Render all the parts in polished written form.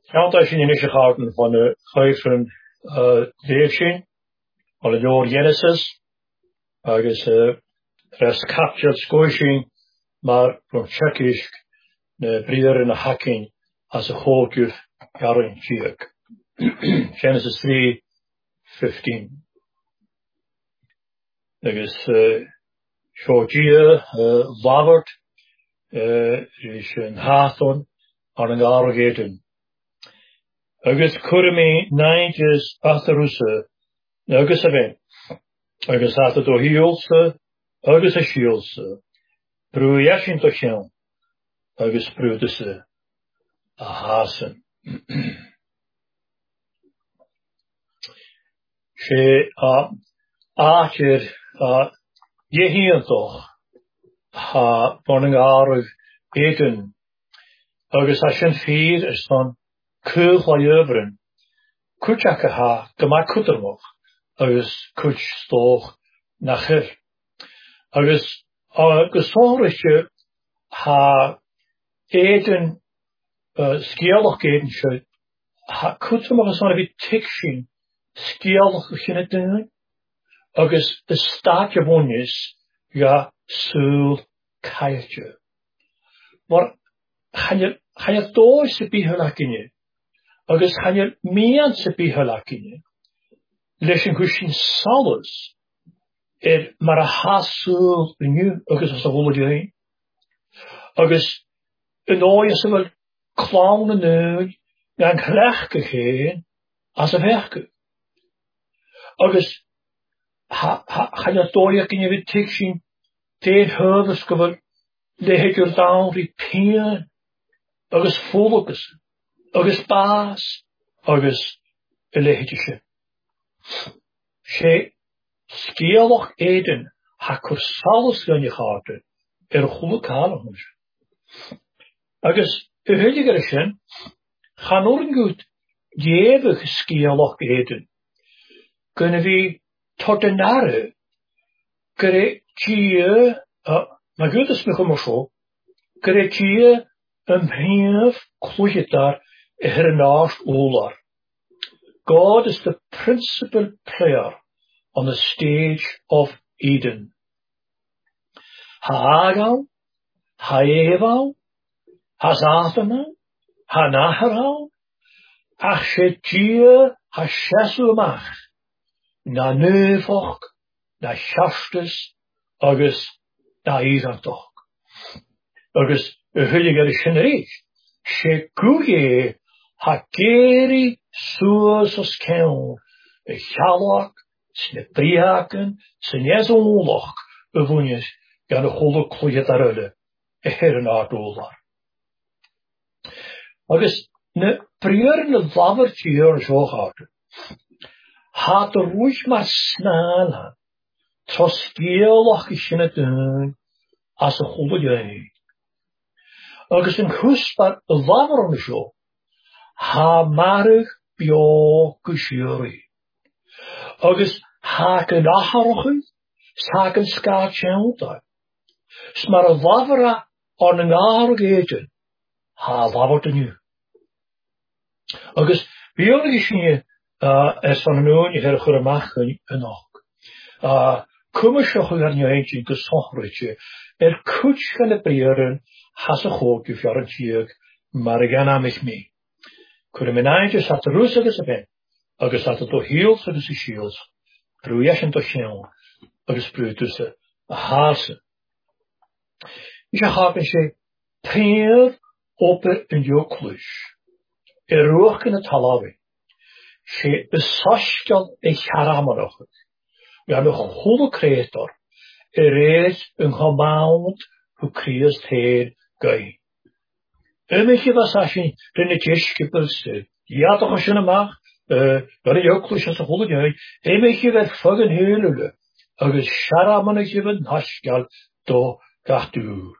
Count als je in de gaten van de geven leefzin, al het door Genesis, agus rest captured scoishing, maar van Tjechisch de brier in de hacking als een hoogjuf jaren tjek. Genesis 3:15. Agus Shogia Lavert is een hathon aan een arrogeten. Agus kurmi naintjes achteruse, agus even, agus had het door hielse, agus a shielse, broe jashin to shen, agus broe se a hasen. She acher je hien toch, ha boning arg eten, agus a shen vier is van Kuch la jöbren, kutjake ha, gema kutermoch, agus kutj stoch nachir. Agus gesoriche ha eten, skielach eten schuit, ha kutermoch is van een tikshin, skielach ginne dingen, agus de staatje bonjes, ja, sul kaartje. Maar, ga je doos te bihulakinje, agus gaan je mean se bihulakinje. Leis een gushin salas, maar a hasul nu, agus as a holle heen. Agus een ooie se wel klauwen nu, en krechke heen, as a werke. Agus ga je dooie kinje wit tikshin, teer huvers gewel, leeg je down ripien, agus volkes. Agus baas, agus elehitische. She skielach eden, ha kursalis gan je harte, goede kalahus. Agus hulligerishen, gaan goed, jevig skielach eden. Kunnen we tot de nare, kere tje, maar goed is me gewoon zo, kere tje, een brief, kloeit daar, hernaast olar. God is the principal player on the stage of Eden. Ha-Agal, Ha-Eval, Ha-Zathana, Ha-Naharal, Ach-Shetia, Ha-Shesumach, Na Neuvoch, Na Shaftes, Agus, Na Isantoch. Agus, Hulliger is generiek. Shekuye, Ha-Geri, Suas os keun, Chalak, Snepriaken, Senezonlach, Bewonjes, gan de holle kloeie daarulle, herrenaard olar. Agus, ne prierne wabertje hier zo gaat. Had er ruhig maar snel aan, tros geelach is in het doen, als een holle jij. Agus een husbar waberen zo, ha marig, bio kushuri. Agus haken aharochen, haken skaatjouta. Smar a wavera on een aargeten, ha wavert nu. Agus biologisch je van een oon je goede macht en ook. Kummershoch er nu eentje gesonritje, kutsch gaan priëren, has een hoogje voor een tjeuk, maar ik ga mij mee. Kunnen we eindjes had de rustige ze ben, agus had het toch heel zo de shields, proeien toch snel, agus proeien tussen de hazen. Je gaat een ze peer op een joklus, rook in het halawe, ze besaskel een haramanoch, we hebben een goede creator, reeds een gemaand hoe creëert heer gai. Emetje was als je in het jeschkepelste. Ja, toch als je hem mag. Dan je ook als een goede jij. Emetje werd vagen helule. Agus sharamannetje werd naschgal do gachtuur.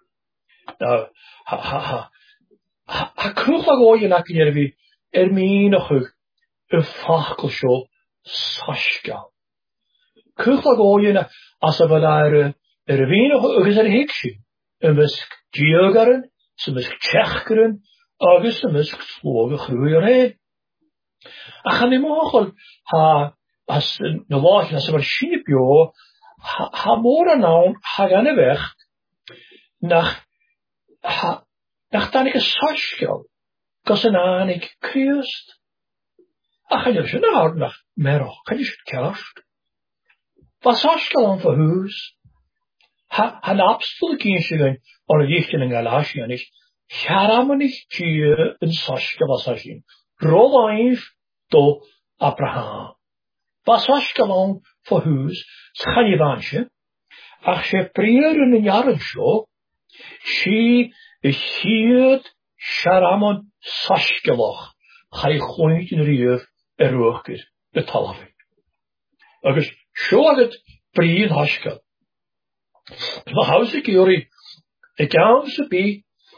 Ha kroeglag ooie nakken jervi. Meenig een fakelsjo saschgal. Kroeglag ooie als we daar weinig is hiksje. Een wisk geogaren. Ze mis Tsjechkeren, agus y mysg slwg y chrwyr hyn. A chan i mochol, as na loch, as yma'r sinipio, ha mor anawn, ha gan y fech, nach danig y sosgol, gos yn anig Christ. A chan i sy'n awr nach meroch, chan i sy'n celast. Ba sosgol an fy hús. Ha napstul gyn sy'n o'n ddíchtyn yn galasi anig, Charamanic Jew yn sosgol as asyn. Rodd oif do Abraham. Ba sosgol an fy hús, chan i fansje, ach se prier yn jaren sio, si y hyd Charamon sosgoloch, cha i chwynt yn rhywf rwchgyr y talafig. Agus sio agad bryd hosgol. Mae haws y gyri, y gawn sy'n bi,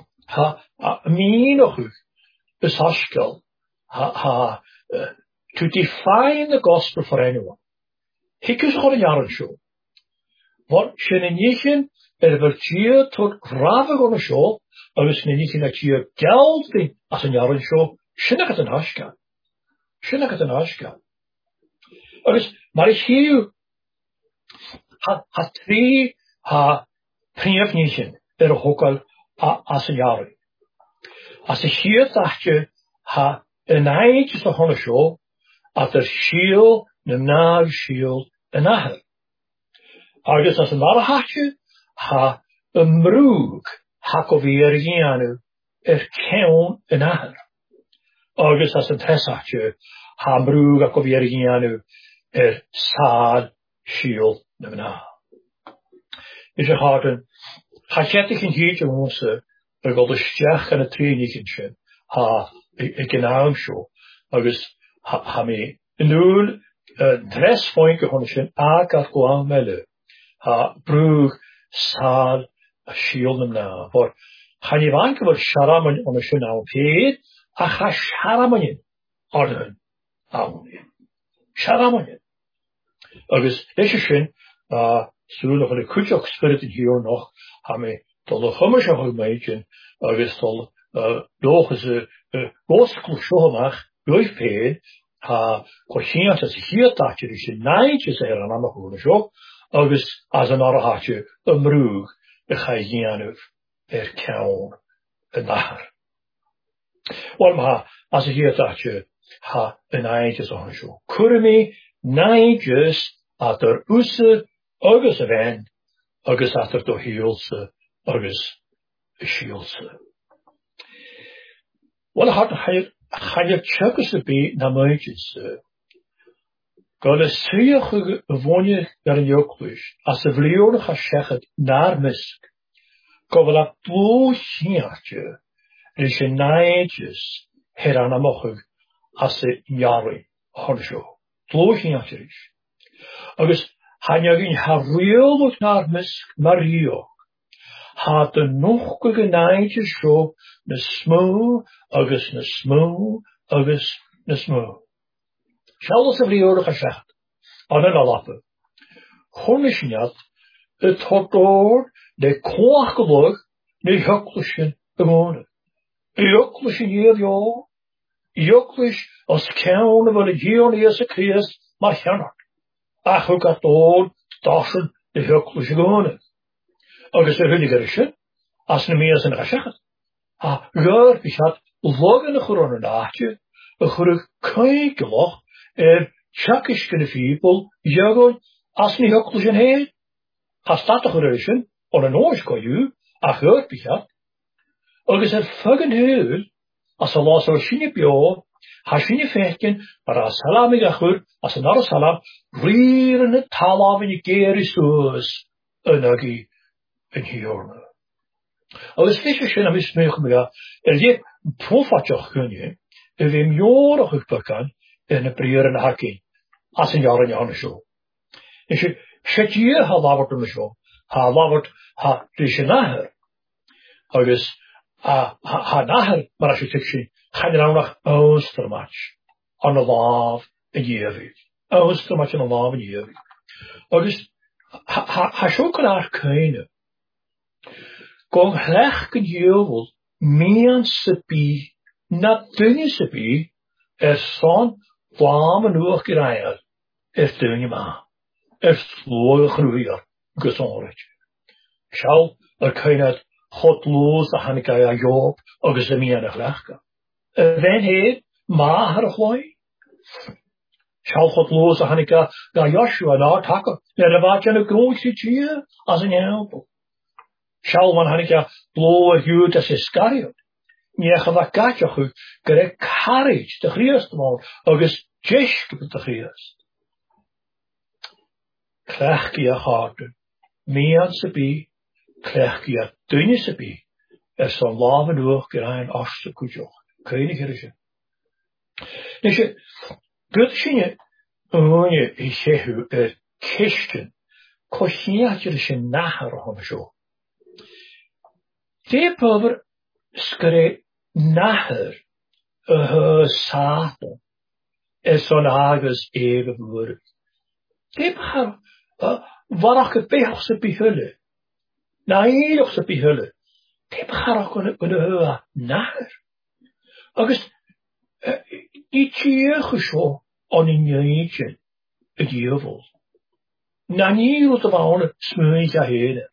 min o'ch ys hosgol, to define the gospel for anyone. Hicus chod yn jaren sio. Want sy'n yn nichin fyr tier tot grafig o'n y sio, agus yn nichin a tier geld di as yn jaren sio, sy'n agad yn hosgol. Sy'n agad yn hosgol. Agus, mae'r hiw, ha tri, prif nichin y hwgal as yn jaren. As y hiw dachge, yn aig ys o hon y sio, at yr siel, nag siel yn ahel. Agus as yn arahachge, ymrwg, o fi gianw, cewn yn ahel. Agus as yn tresachge, mrwg o fi gianw, sad siel nag. Is y harden, chetig yn hyd yn mwse, gol y stiach yn y trinig yn sy'n, y gynawn sio, agus mi nŵl dres foink y hwn sy'n ag ar gwawn mele, brwg sad a siel nag. For, chan i fan gyfer siaramon o'n sy'n awn ped, a cha siaramonin ordyn awn. Siaramonin. Agus, eisiau sy'n, sŵl o'ch yn y cwtioch spirit yn hiwr noch, mi dol o'ch hymys o'ch yn meidyn, agus dol doch is gosgl siomach, roif ped, gwachiant as hiad dachir is naid is an am hwn sio, agus as an arahachir ymrwg y chaigianwf cawn y nahar. Wel as y hiad dachir y naid is o'n sio. Cwrmi naid is at yr wse agus y fen, agus at yr do hiolse agus y siolse. Wel Chael tjögus y bi na meidjus. Gael y syach y fwynnych gar yn ioglwys, as y fliwn cha siachad na'r mysg. Gofal a blw hiartio, rys y naidjus her an amochig as y iari horsio. Blw hiartio rys. Agus hanyagin harwiolwg na'r mysg mario. Had de nog genaidje zo ne smoow, agus ne smoow, agus ne smoow. Zelfs de vrije gezegd, aan een alappe. Honnisjat, het had door de kwagelug, de juklusjen bewonen. Juklusjen hier, ja. Juklus als kouwen van de Gionese Christ, maar jannak. Ach, ook had door, dassen de juklusje gewonnen. Agus hunnigerisje, as na meer zijn gezegd. Geur, ik had logen een nachtje, een gerug kijkeloch, tjakisch kunnen fiepel, jagon, as niet hokkelsen heen. As dat de geruisje, on een oors kan je, geur, ik had. Agus fucking heel, as een las oorschine bio, hasine vechten, maar as salamig agur, as een arre salam, rieren het talav in je gerisoos, een agi. En hier. Als fischer schön am smeugen me je profatjoch kunje, wem jorig gekpakken in een prieren hakkie, as een jaar in je zo. Is je zet je halabert om zo, halabert dus je naher. Agus naher, maar als je tikje, ga je nou nog oostermatch aan de laaf en jevig. Oostermatch aan de laaf en jevig. Agus zo kan haar kunnen. Gong hlech gen jewel, mean se bi na dunne se bi, son blam en oog geraaid, dunne ma, sloe groeier, gezonrig. Shall kind God loos a Hanika a Job, agus a mianach lechka. Then he, ma har a chloi. Shall God loos a Hanika ga Joshua na taka, net a vatjan a grootje chia, as an help. Shall one Hanika blow a huut as Iscariot. Niech a gatjach gere carriage de Christ man, agus jeshk de Christ. Klechki a harten, mian se bi, klechki a dunne se bi, son laven oog gerain afse kujoch. König herje. Nisje, gutsinje, oonje, ishehu, kisten, koshiatje se nachar om zo. De pover skre nachar, Satan, son agus even woord. De har, warach het behoogste behulle. Na eeuwigste behulle. De har ook een nachar. Agus, die tjeege zo aan een jeetje, het jevel. Na niet wat er aan smeut ja heen.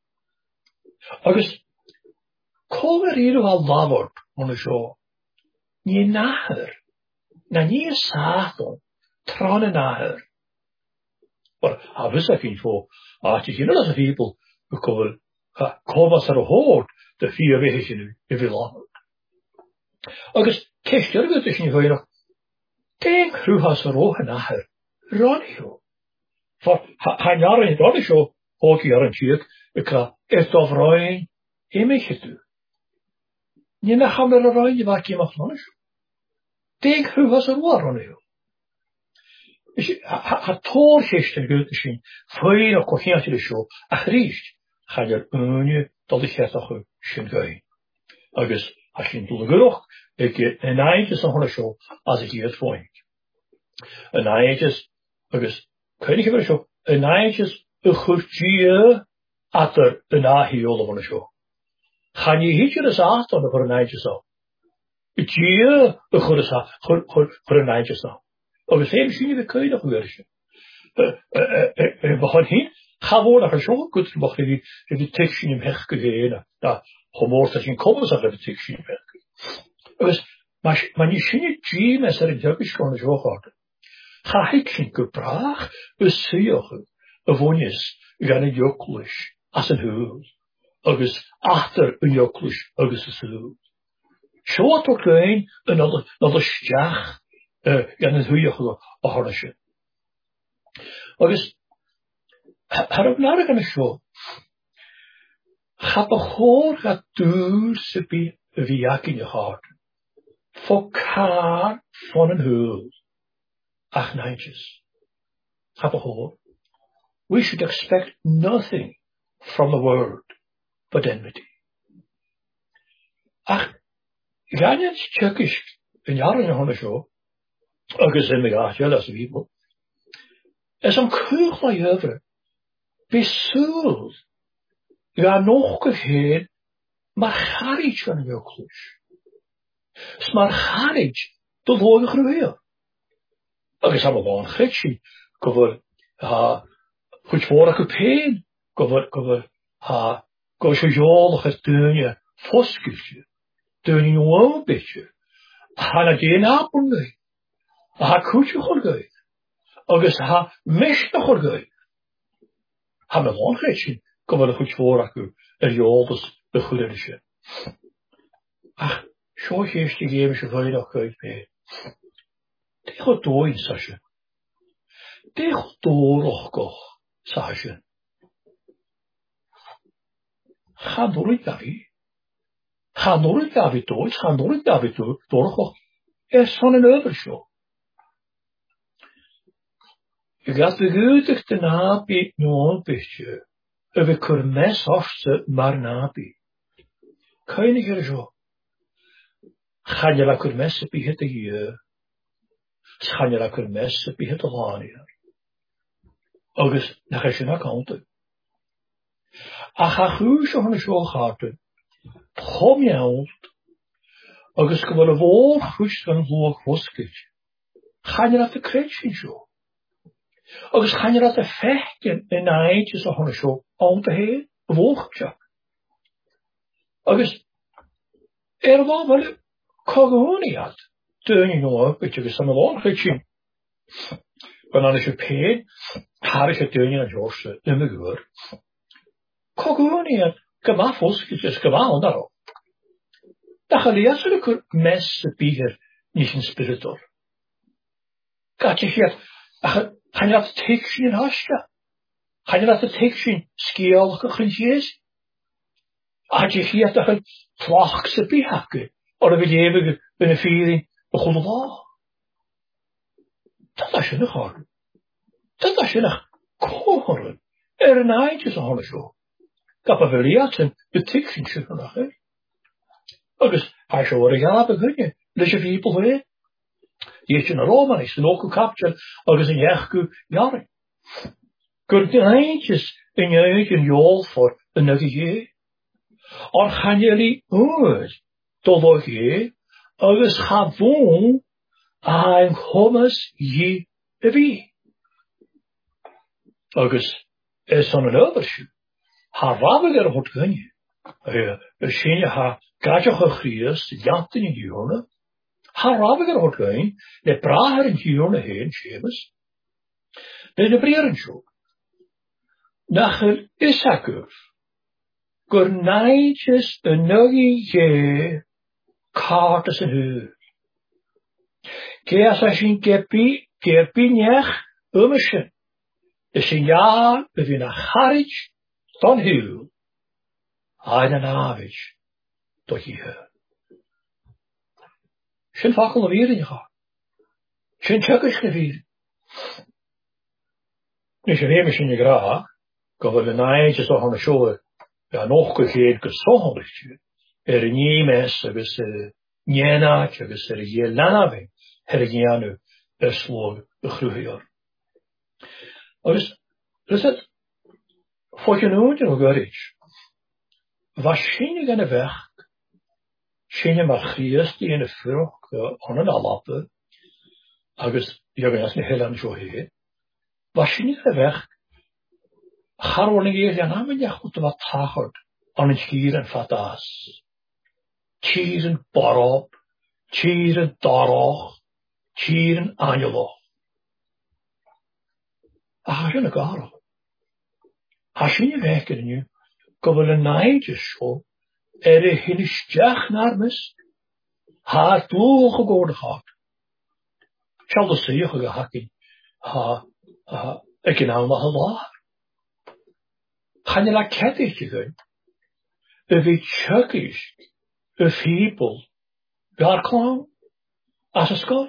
Agus, kom er hier wel lavord, aan zo. Nie nachar. Na niet Satan, tranen nachar. Maar, habis ik in voor, als je hier als een people, kom als er hoort, de 4 weken nu, je wil lavord. Agus, kester goed is niet voor je nog. Denk hoe has er ook nachar. Ronio. Voor, hij jaren in Ronio, ook jaren tjek, ik ga echt overal image doen. Nie na gaan er eruit, je maakt je mag Ronio. Denk hoe has er ook Ronio. Het toorgester goed is in, voor je nog kochiantje de show, ach riest, ga je er dat ik het toch schön gaan. Agus, als je in doel genoeg, ik een eindjes nog een show, als ik hier het voor een eindjes, agus, kun je wel zo, een eindjes, een goedje, achter een ahiole van de show. Ga je hier de zaad dan voor een eindjes al? Het je, een goede zaad, voor een eindjes al. Agus, heel misschien de kun je nog weer. We gaan hier, ga woorden gaan zo goed, mag je die tekst in hem heggegeven. Ja, gemoord dat je een komen zag, de tekst in hem heggegeven. Dus, maar je ziet niet, je met zijn drukjes gewoon zo gaat. Ga ik geen gebraag, besuigen, woonjes, gaan een joklisch, als een huis. Agus, achter een joklisch, agus een huis. Zo toch klein, een ander stjach, gaan een huis, een harnisje. Agus, haar ook naar gaan zo. Ga behoor, gaat duur, se bij, wie ik in je hart. Voor kaar van een huis. Ach, neintjes. Ga behoor. We should expect nothing from the world but enmity. Ach, ga je eens tjekkisch, een jaar in de zo. Agus in de gaatje, als people. Zo'n kugel over. Besoeld. Ja, nog geheen, maar garage van je klus. Maar garage, dat hoor je groeien. Agus hebben we een getje. Gover, goed vorige pijn. Gover, zo jolig het deunje, foskeltje. Deunje een beetje. Na geen appel mee. Koetje gorgui. Agus mes nog gorgui. Hebben we een getje. Gover, goed vorige, joldes, de goede. Ach, zo geeft die geven ze voor je nog uit mee. Die gaat door in Sasje. Die gaat door ook, Sasje. Ga door in David. Ga door in David door. Ga door in David door. Door ook. Van een overshow. Je gaat beguitig de napi nog een beetje. We kunnen mes afste maar napi. Kan je niet zo? Ga je lekker messen bij het hier? Ga je lekker messen bij het langer? Agus, dan ga je naar kanten. Ga goed zo van de school gaan. Kom je uit. agus go bhfuil a bhór chuis gan lúg hoscaid. Chaine at a cred sin seo. Agus chaine at a fechgin in áitis a honna seo an a hé a bhóchateach. Agus bhfuil cogúniad dúine nóa bit agus an bhór chuid sin. Gan an is a péad, háris a dúine a George na gúr. Cogúniad gyma hoscaid is gyma an aró. Dach a lias yn y cwr mes y byr nis yn spiritor. Gati chiad, chain at y teig sy'n yn hasga. Chain at y teig sy'n sgiol ac o'ch yn jes. A ti chiad ach yn tlach sy'n by hacgu, o'r y fydefig yn y ffyrin y chwld o dda. Dyna sy'n eich horn. Dyna sy'n eich cohorn. Yn aid ys o hon y sio. Gap a fyliat yn y teig sy'n sy'n hwnna chi. Agus hij zou worden gaan beginnen. Dus je people weer. Die is een Roman is een ook kapje. Agus een jechku jaren. Kun je eentjes in je eigen jol voor een nuggie. Or gaan jullie uit tot je. Agus gewoon aan hummus je wie. Agus is zo'n een overshoe. Haar wabiger wordt gunje. Misschien je haar Gajach a chrias, jantin in hiorna. Ha rabigar hort gain, le braher in hiorna heen, Seamus. Le de breren show. Nachel Issachar. Gurnaitjes een nuggie je, kaartes en huur. Keas as in gepi nech, umishin. Is in jaar, bevin a charich, dan huur. Ein an avich. Doch hier. Sin fakkel weer in je gaat. Sin tjukkisch gevier. Nis je neem in je graag. Gaf een eindje zo aan de show. Ja, nog gegeven gezondigd. Nie mensen, dus niena, dus je lanaving. Hergianu, sloog de groeien. Dus het. Voor je nooit nog iets. Waarschijnlijk aan de weg. Shinne mar Christ in y ffyrwch on yn alabu, agus yw'n as ni helan jo he. Washin y fech, charwyn yn geir yan am yn iach wt yma tachod, on yn chir yn ffadas. Chir yn borob, chir yn doroch, chir yn angeloch. A hasyn y garo. Hasyn y fech yn yw, gofal y naid ysio, hyn ysdiach na'r mis. Haar dwch o god gaat. Shall the see you hacking. Ik in allemaal helaar. Gaan je la kettichtje gaan. Wie tjukkisch. Fiebel. Waar klang. As een skor.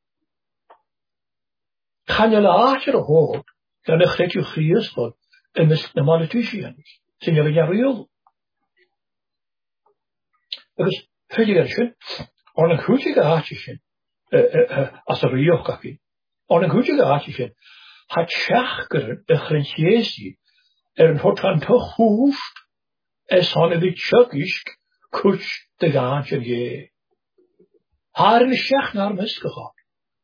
Gaan je la achter hoog. Dan ik je Christus wordt. En mis de malitusians. Zijn jullie ja reëel. Dus, hör je dat? On een goede gaatje, als er rioch kaki. On een goede gaatje, had schachker de grensjesie, een hotan toch hoeft, hanne die tjukkisch, kuch de gaatje je. Haar in schach naar mis gegaan.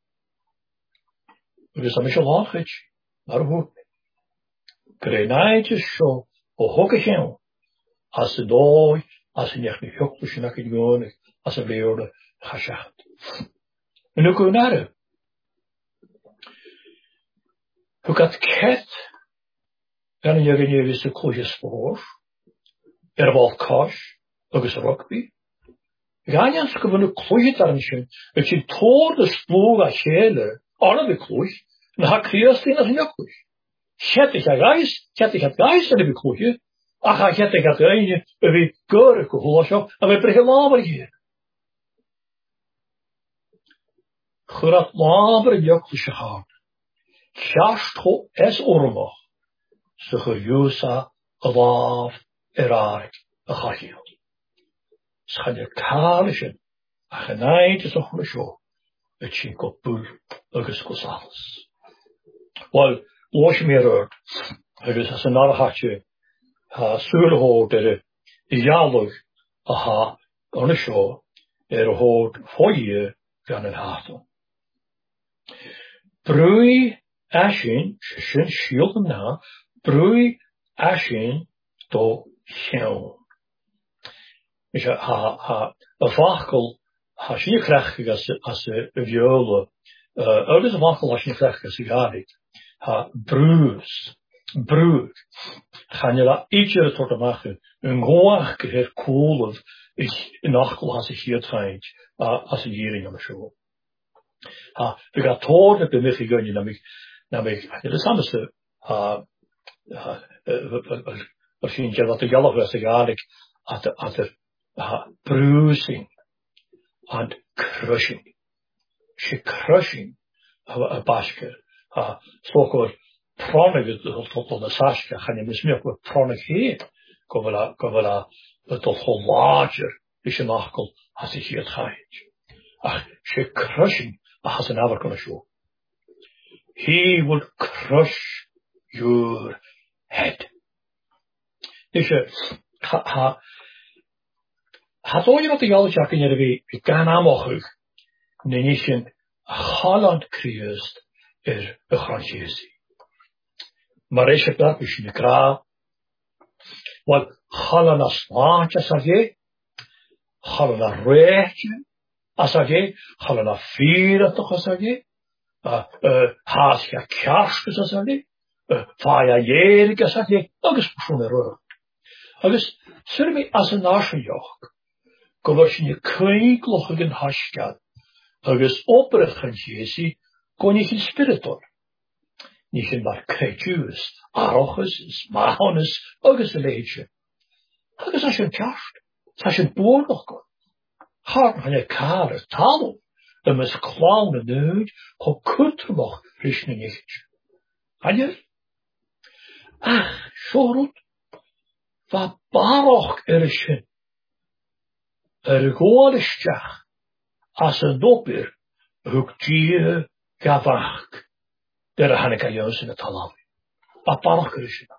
Dus dan is je lachetje, maar goed. Grenaitjes zo, o hokketje, als de dooi, als een echt niet hokjes en ik gewoon, als een weerde geschacht. En nu kun je naar. Hoe gaat ket? Dan je geen wisse koeien spoor. Valt kash, ook is rugby. Ga je als gewoon een koeien daar niet. Het je toor de spoor als hele, alle de koeien. En dan kreeg je als een koeien. Chet ik het geis aan de koeien. Ach, chet ik het einde, wie keurig gehoorschap, en we brengen laber hier. Gerat laber juklische hart. Kjast ho es ormach. Ze gejusa, alaaf, erarik, a chachil. Schan je kalischen, a genaid is och lisho, het chinko boel, agus gosals. Wel, was meer uit, agus as een narhatje, ha suurhoog, de jalug, aha, on a show, hoort voor je gan het hart. Brui ashin, shin shield na, brui ashin to show. Dus a vakel, als je krijgt als een violen, is een vakel als je krijgt als je gaat. Bruis. Gaan je dat ietsje tot te maken. Een goeie keer cool of is een achtel als ik hier trein, als een hier in de show. We gaan toren op de middag gaan, namelijk, het is anders, misschien wat de jallig was, eigenlijk, at de bruising and crushing. She crushing, a basker, so-called pronic, tot de saska, gaan je misschien ook wat pronic heet, komen we tot veel larger, is een achtel als ik hier trein. She crushing. Has an hour gonna show. He will crush your head. Dus had ooit wat de jalletjak in je we gaan aanmogen. Nee, niet een Holland creëert een grandjezie. Maar is het dat misschien de kraal? Want Holland als slaatje zeg je, Holland als rechtje. Asage, halana vier toch asage, haasja kerstjes asage, vaja jerig asage, agus persoon rood. Agus, surmi as een nationjoch, gewors je kwinklochigen haschka, agus oprecht jesi, kon je geen spiritor. Niet in maar kreetjuus, aroches, smahones, agus leedje. Agus as een kerst, as een boorlog kon. Haar van je kale talo, mis klaune nuid, ho kutrmach richting nichtje. Kan je? Ach, schorut, va baroch erishin, goalistjach, as een dopper, huktie gavach, der haneka juist in het talawi. Va baroch erishin.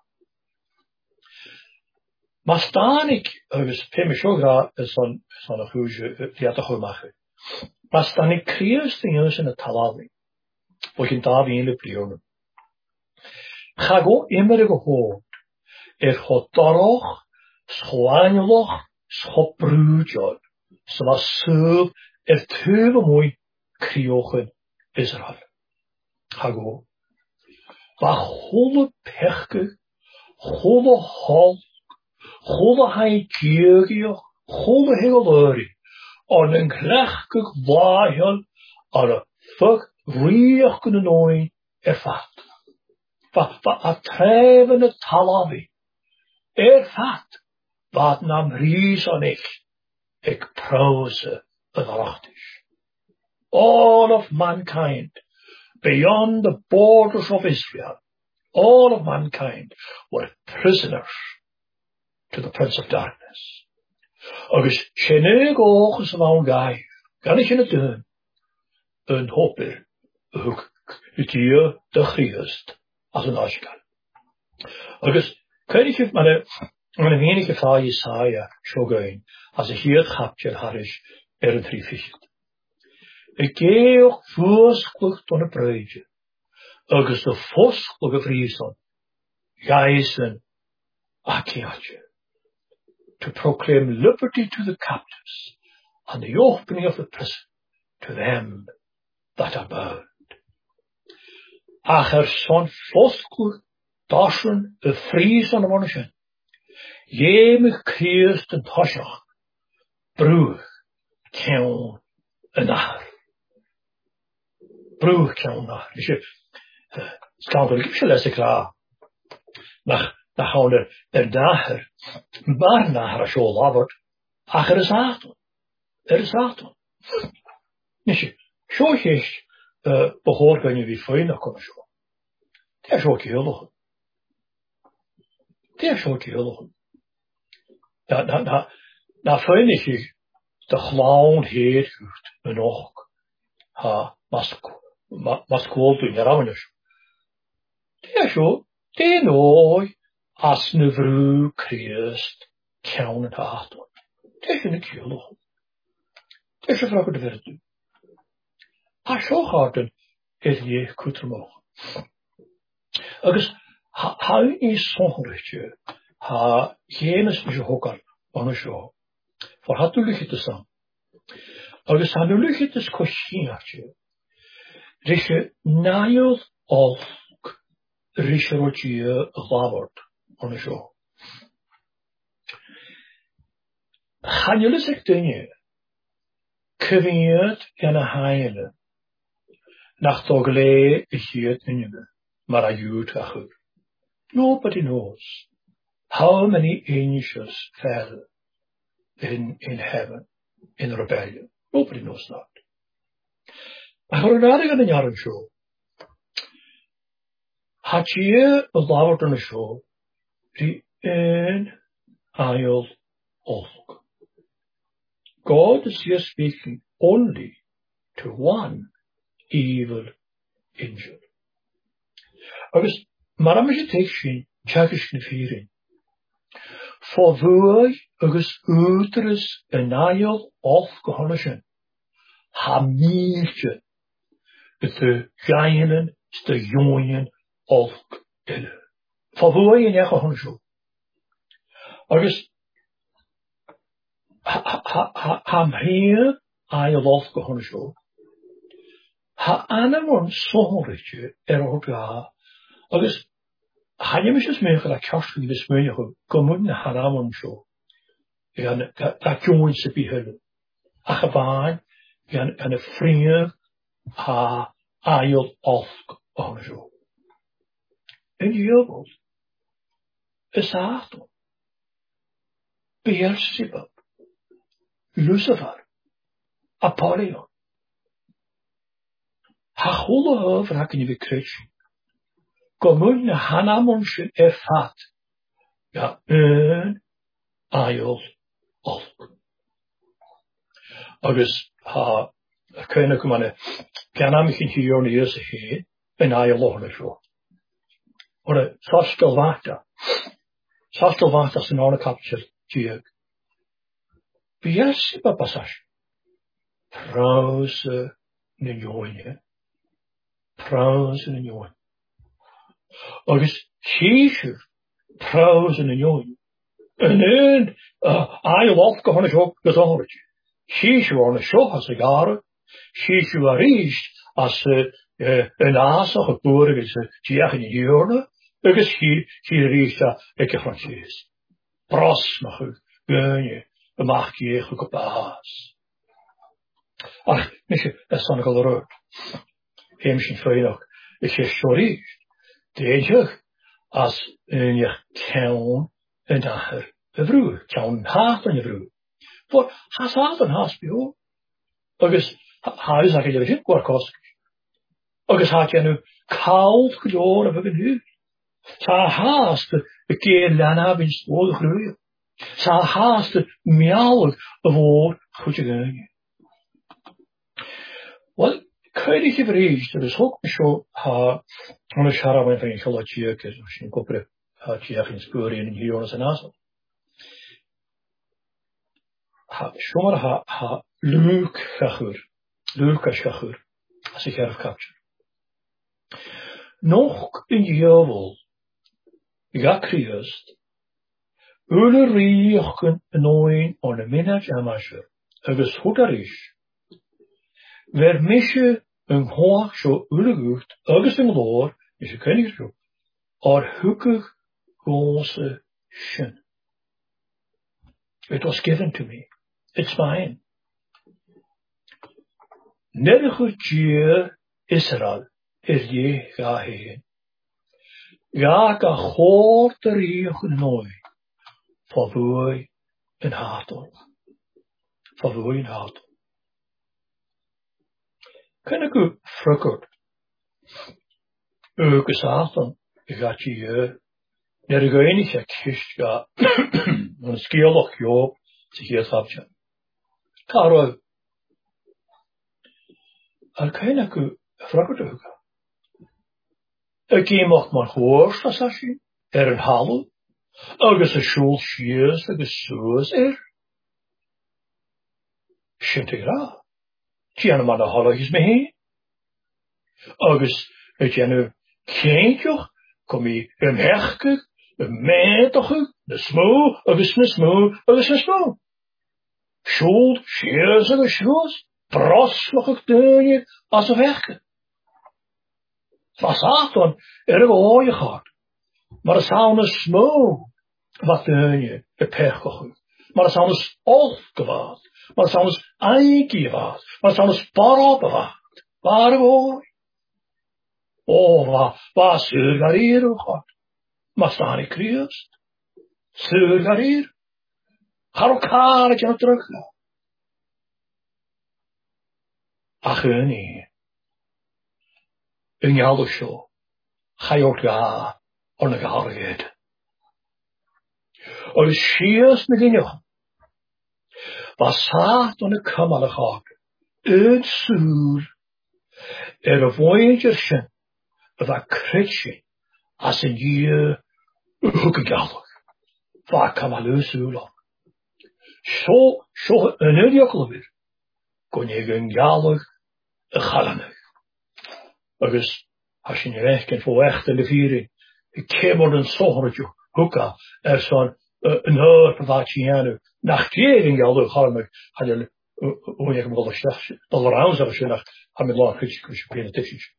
Maar staan ik, Pemishogra is zo'n goede, die had een goede maken. Maar staan ik creëers de jongens in het talawi. Wat je daar in de prionen. Ga go immer gehoord. God daaroch, schoanjeloch, schopbruudjol. Zoals zo, teuwe mooi kriochen Israël. Ga go. Waar goede pechke, goede hal, goede hij kiegie, goede hegelori, en een krachtig waaier, en een fuck riechende nooi ervat. Wat a trevende talawi, ervat, wat nam ries aan ik prose bedrachtig. All of mankind, beyond the borders of Israel, all of mankind were prisoners to the Prince of Darkness. Agus shenig oges van gai, kan ik in het doen, een hopper, het hier de Christ, als een afskan. Agus, kan ik het maar een wenige van Jesaja shogen, als ik hier het hapje harish een triefischt. Ik geef ook voorsklucht van een breidje, agus de voorsklucht vriezen, geisen, akiatje. To proclaim liberty to the captives, and the opening of the prison to them that are bound. Ach son foskul daschen vries aan de monnische. Jemig kreest een toshach, broeg, keun een naar. Broeg, keun naar. Dus je, skandal, ik zal lezen klaar. Nach gaan dager, maar naar als je labert, ach is aton. Is aton. Dus je, zo is, behoor kan je wie voor je nog komen zo. Het is ook heel goed. Het is ook heel goed. Na vind ik de clown heet een oog. Maskool doen je rammes. Het is zo, die nooit. As ne vru Christ keun het aton. Het is een kielo. Het is een vraag de verder. Ha zo gaat het je kutrmoog. Agus ha is zongerechtje. Ha jenes is hokal aan de show. Voor had u lucht te staan. Agus ha nu lucht is koshinachtje. Rische nail of rische rotje glavord aan de show. Gaan jullie zich dingen? Kwiet en een heile. Nach togle is het in maar a youth. Nobody knows how many angels fell in heaven in rebellion. Nobody knows that. Maar we gaan een jaar een show. Had je een lawaard een show die een aisle olk. God is here speaking only to one evil angel. Agus, maar am je tekshin, tjakish na firin. For vui, agus uterus een aisle olk gehonishin. Ha miertje. De geinen, de jongen olk ille. For vui in echo honisho. Agus, ham hier aisle olk gehonisho. Ha anamon sonritje oga. Agus, ha je misjes meer dat kastje die smeuïge komen na hanamon show. En dat jongen se behullen. Ach baan, en een vriend ha aisle olk gehonisho. En jubelt. Is achtung. Beelzebub. Lucifer. Apollyon. Ha cholle over hakken we kruisje. Komen na hanamonsje fat. Ja, een aisle olk. Agus ha kunnen komen ganamich in hier niet eens heen een aisle olk zo. Oder sastel water. Sastel water zijn alle kapjes tjug. Beelzebub passage. Prause ne jongen. Prause ne jongen. Agus kiesje. Prause ne jongen. En een aisle olk gewoon ook gezondertje. Kiesje waren zo als de jaren. Kiesje waren als een aasig geboren is. Tjeg in jaren. Agus hier riest dat ik Francis. Pras mag u. Gunje. Mag je goed op aas. Ach, misschien is dan al rood. Misschien vrijdag. Ik zeg sorry. Deze als je kan een dag een vrouw. Kan haast een vrouw. Voor haast een haast bij jou. Agus huis dat je er goed kost. Agus had je nu koud gedoren op een huur. Sa haast de keer daarna ben je groeien. Sa haast de miauw voor goed te gaan. Wel, kun je vrees, er is ook zo ha, een scharaben van je gelotje, als je een kopere had je geen sporen in hier als een asel. Ha, zomaar ha, Lucas als ik erf capture. Nog een jawel, ja Christ, ulle riechen nooien on een minnaat amasje, agus hoederisch. Wer misje een hoog zo ulle gucht, agus een loor, is een koningsroep, or hukkig gose shin. It was given to me. It's mine. Nerge je Israël, je ga heen. Ja, ga grote regen nooit. Voor woei en hatel. Voor woei en hatel. Kan ik u frukkert? U gezaten, gaat je nerge enige kist ga. Een skierloch joop, zich hier schapje. Karel. Al kan ik u frukkert ook. Ik mocht maar gehoord als je een halen. Agus a shul shias agus suas Shintigra. Tiana man a hologis me heen. Agus, het janu keintjoch, kom I hechkig, meetochig, de smoo, agus na smoo, agus na smoo. Schuld, sheers agus shoes, broslochig deunje, as a hechkig. Satan ooie gaat. Maar het zou een smoo, wat deunje, de pechkochig. Maar het zou een opgewaad. Maar het zou een eindje waard. Maar het zou een spar waard. Waar hoor. Oh, waar surgar hier ook gaat. Maar staan ik kriest. Surgar hier. Ga ook haar het je terug. Ach, nee. Een jaar zo. Ga je ook gaan. On een gaarheid. Og schiers met die nog. Was saat on een kammele gaat. Een suur. Een voyagerschen. Wat kretje. Als een je. Hoekegallig. Waar kammele suur. Zo een uitjokkel weer. Kon je een gallig. Een gallig. Dus als je niet weg kunt voor echt in de viering. Ik kem er een zogertje. Hoeka. Zo'n een hoor wat je nu. Nachtjering gallig gallig. Had je hoe je hem wel de chef. Dat er aan zou zijn. Had met lang kretje kunnen tekstjes.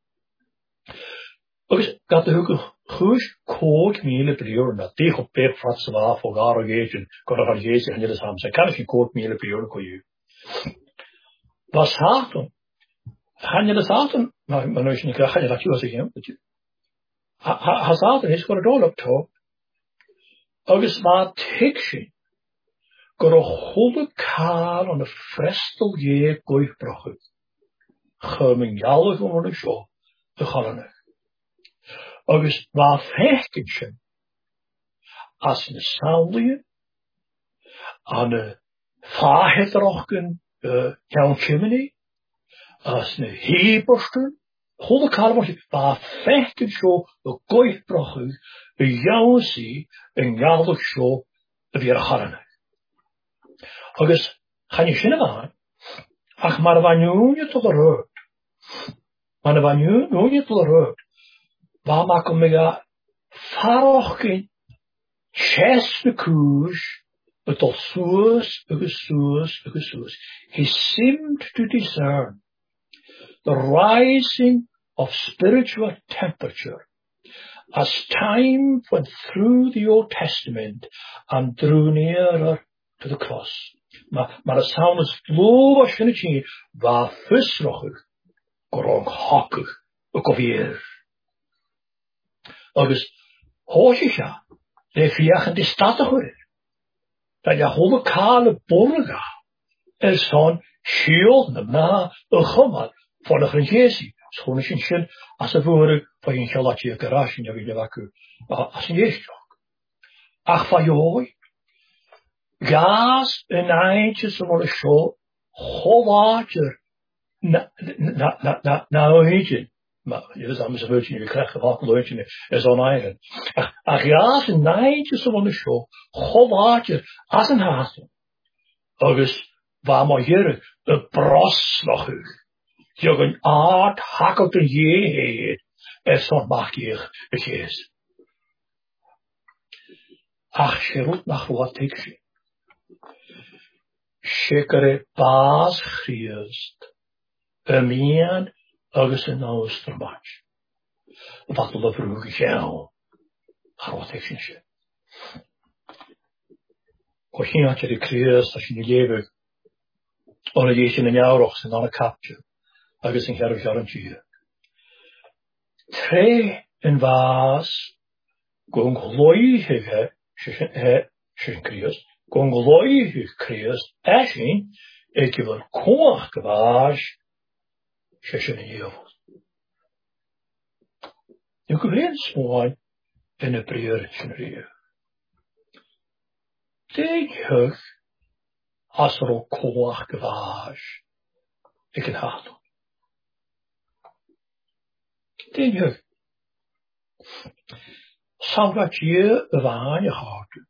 Dus gaat de hoeken goed kook miele prior. Dat tegen op pep fratsen af voor garo geven. Kon er gaan geven en je dus hebben. Kan ik geen kook miele prior kon je. Was haat dan? Gaan je de zaten? Maar nu is niet graag. Ga je dat je was zeggen? Ha zaten is voor het doel op top. Agus maar tekje. Går een goede kaal en een frestel je goeie brachen. Gemen jallig om een show. De gallen. Agus maar vechtje. Als een saulje. Aan een vaarhetrochen. Jouw chimney. Als een heberster. Goede kaal maar vechtje zo. De goeie brachen. De jouw zie. Een jallig show. De weer gallen. Agus, gaan je zinnen aan? Ach, maar wanneer je tot de rood. Maar wanneer je tot de rood. Waar maken we ja varochtend. Chest de koers. Het al soos. He seemed to discern. The rising of spiritual temperature. As time went through the Old Testament. And drew nearer to the cross. Maar het zou ons vloog kunnen zien waar visrochig, korong hakkig, ook alweer. Dus hoor je ja, de viagen die staat er dat je hele kale borga is zo'n schild na een gomma van de Grenjesi. Schoon is een schild als het woord van een gelatje garage in de wakker als een jeestje. Ach van je hooi. Gas een eindje zo'n show, water, na een eentje. Maar je is anders een beetje, je krijgt een wat leutje, is zo'n eigen. Ach gas een eindje zo'n show, water, als een haast. Agus, waar maar hier, een bros nog u. Je een aard hakkelt een je heet, zo'n mag je het is. Ach, je roept nog wat ik zie. Shekere baas Christ. Een agus een oostermatch. Wat wil de vroeg jou? Groot ik je. Als je had je de Christ, als je niet leven. Onder je in een jaar en dan een kapje. Agus een garantje. Twee een baas. Gong gloeie Christ. Gongoloi Christ, Ashin, ik wil koach gewaas, sheshen in jevels. Je kunt heel smooi in een prieurtje. Denk je, als er ook koach gewaas, ik het haat. Denk je, zou dat je waan je hart.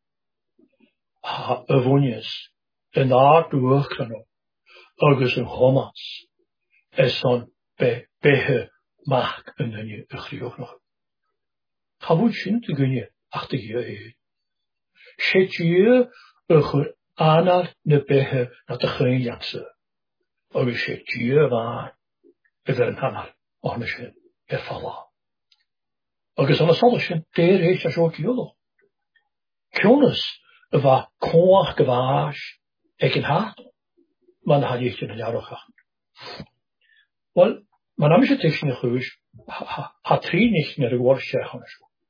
Avonjes, een aard doorknop, agus een hommas, son behe mach yn hynny ychrioch noch. Chafwyd sy'n dy gynnu ach dy gyda e. Shet yw ychyr anar na behe na dy chyn liatsa. Og shet yw fan ydyr yn hannar o'n sy'n effala. Og yn asol sy'n der eich a sio gyda. Kjonas va koach gewaas ek in haat. Man had ich in jaroch. Wel, man am ich technisch geruis hat tri nicht mehr geworden sagen.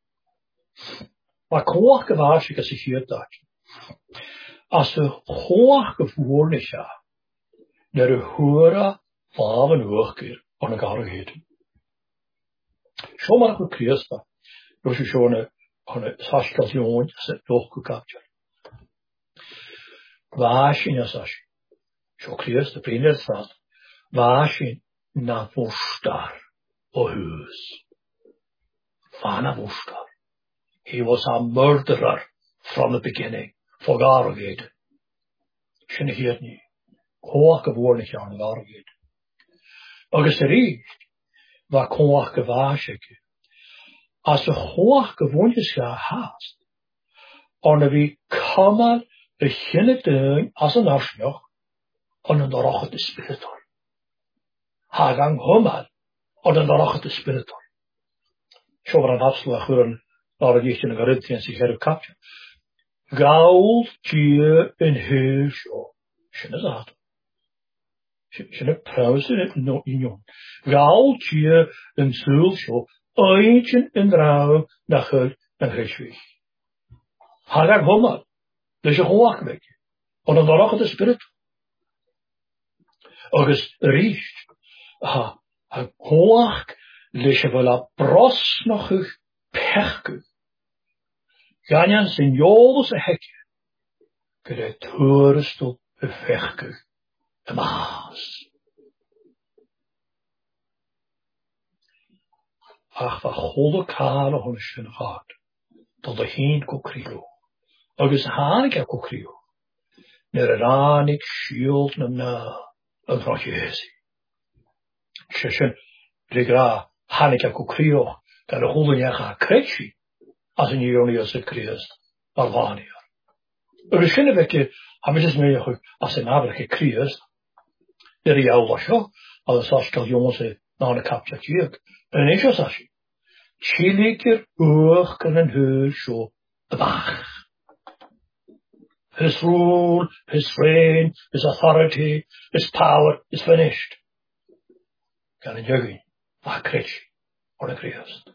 Va koach gewaas ik as ich hier dat. As de koach gevoel is ja. Der hora van hoogkeer aan elkaar gegeten. Zo maar goed Christa. Dus je zo'n een sastation zet doorgekapterd. Waar je zegt, zo Christa vrienden staat, waar je na woestar o huis. Van woestar. He was a murderer from the beginning. Forgarigheden. Sjen hier niet. Koach geworden is aan garigheden. Agus richt, waar koach gewaas ik. Als de koach gewoon is gehaast, en we komen beginnen doen als een afsnog, en een darache de spiritor. Hagang homal, en een darache de spiritor. Zo var een afslag voor een narigheid in de Corinthians zich herkapje. Gaul tje een huis op. Sjen is dat. Sjen pauze no in Gaul tje een zulsjo. Eentje in rouw naar gul en geschwig. Hagang homal. Dus je gewoon weken. En dan darache de spirit. Agus richt. Ha koach lesje wel a bros nog pechke. Ganyan sin jols a hekje. Gede toerstel bevechke. De maas. Ach, wat goede kale honschen gaat. Tot de heen kokrio. Agus hanik kokrio. Neranik shield na. Een grootje is. Sjesjen, regra, hanika kukrio, dat de goede jaga kretsi, als een jonius het kriest, Albania. We zinnen weke, hebben we mee goed, als een abrike kriest, de jou was jo, als een saskel jongens naar de kapje tjek, en is jo sasje. Chiliker oog kan een huis zo, de bach. His rule, his reign, his authority, his power is finished. Kan een juggen, maar kretsch, on een Christ.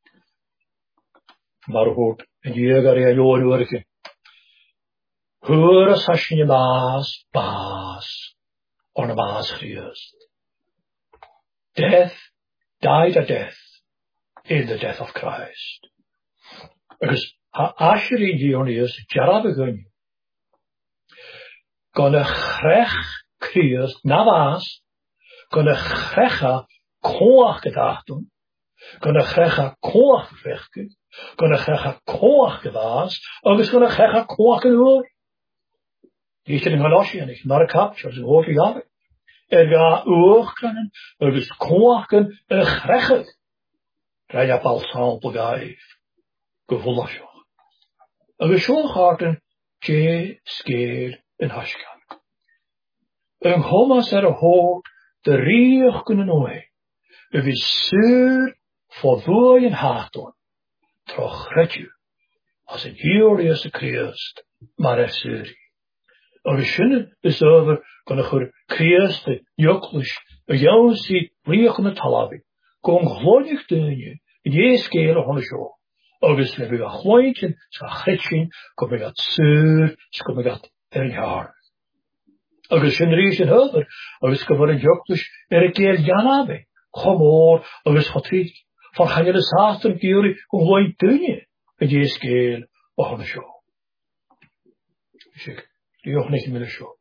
Maar goed, een jugger en joden werken. Hoor als als je baas, on een baas Christ. Death died a death in the death of Christ. Because als je in Dionysus, jara begun. Gonna grech Christ na baas. Gonna grecha koach gedacht doen. Gonna grecha koach vechten. Gonna grecha koach gewaas. Agus gonna grecha koach gehoor. Die is in Galatië, naar de kapje, als een hoge jaren. Ga oog kunnen, agus koach een grechig. Rij je al sample gaif. Gevoelig joh. Agus zo gaat een tje skeer in Haschkan. Een homas hoog. De riech kunnen nooit. We zuur voor woorden haat Toch red je. Als een Jurius Christ. Maar er zuur. En we zullen dus over kunnen voor Christ joklisch. Een jouwzie riech in het talabi. Kom gloeiig doen je. In je skele van de show. Agus we gaan gloeien. Ska gretchen. Kom we gaat zuur. Kom we gaat er jaar. Agus sin rís in höfur, agus go bhfuil an joctus ar a géal Janabe, chomór agus chotrí, for chaile sátan giúri go bhhaid duine a dé scéal ó hana seo. Sik, díoch nicht mit a seo.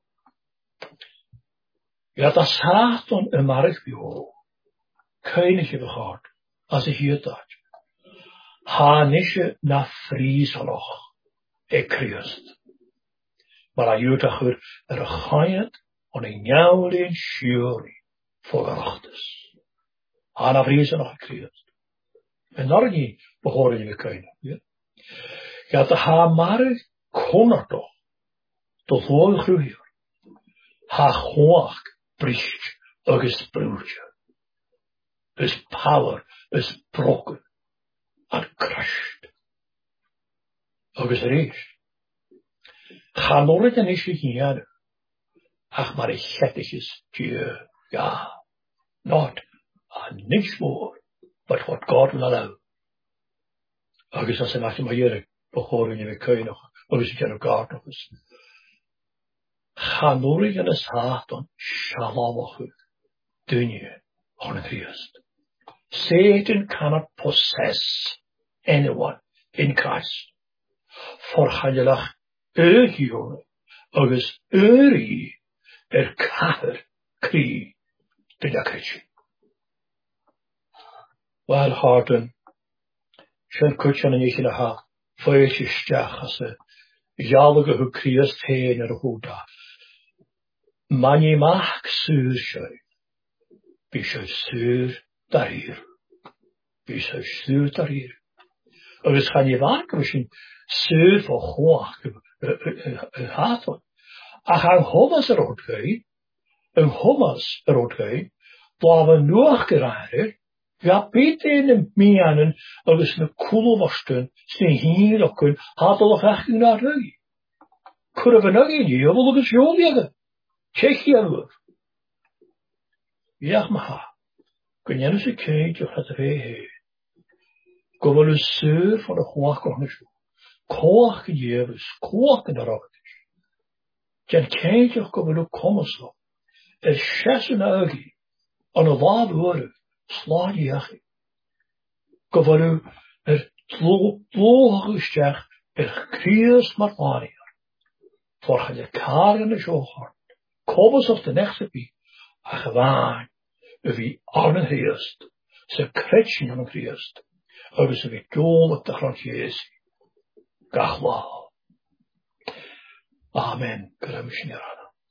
Ja, dat sátan a marach bíó, caiinnig i bhachart, as a hiúdát. Há nisje na frísaloch, Christ. Maar hij uitdacht er een gaaiend en een jouwling sjury. Fogarachtes. Aan afrezen nog Christ. En daar niet behoren je kunnen. Ja, de hamare konar toch. Tot hoog groeier. Ha hoog bricht. Agus broertje. Is power. Is broken. And crushed. Agus reist. Ga nooit en is je hier. Ach, maar ik is Dieu. Ja. Not niks more, but what God will allow. Agus as yn allan mae i'r bochorin i fe cyn o'ch, agus i gen o gard o'ch. Chanwrig yn y sath o'n shalom o'ch, dynia on y Christ. Satan cannot possess anyone in Christ. For chanylach hiwr, agus i cathar cri dyna crysi. Wel harden, sy'n cwtsion yn eich yn y ha, ffeis istiach as y jalig o Christ hen ar y hwda. Man i mach syr sy'n, by sy'n syr darir. By sy'n syr darir. Agus chan i fan sy'n syr fo chwach y hathon. Ach ang homas yr odgau, blaf yn nwach gyda'r ja, Peter in de mianen, agus na kulwasten, sne hier okun, hadal of achting naar rug. Kurre van nuggie, die wil agus joljagen. Tsjechië weer. Ja, maar, kun je eens kijken of het ree. Go wel een seur van de hoogkonig. Koach gegeven, koach in de rokjes. Jen kijken of go wel een komen zo. Schessen ugie, aan een laad worden. Slaat je achie. Govaru tlogustach Christ maar wanneer. Voor je kaar in de zoger. Kobus of de nechte bi. A gewaan. Wie arne Christ. Ze kretschen aan Christ. Of ze wie doorlijk de grond Jezus. Gachwal. Amen. Grammishnirana.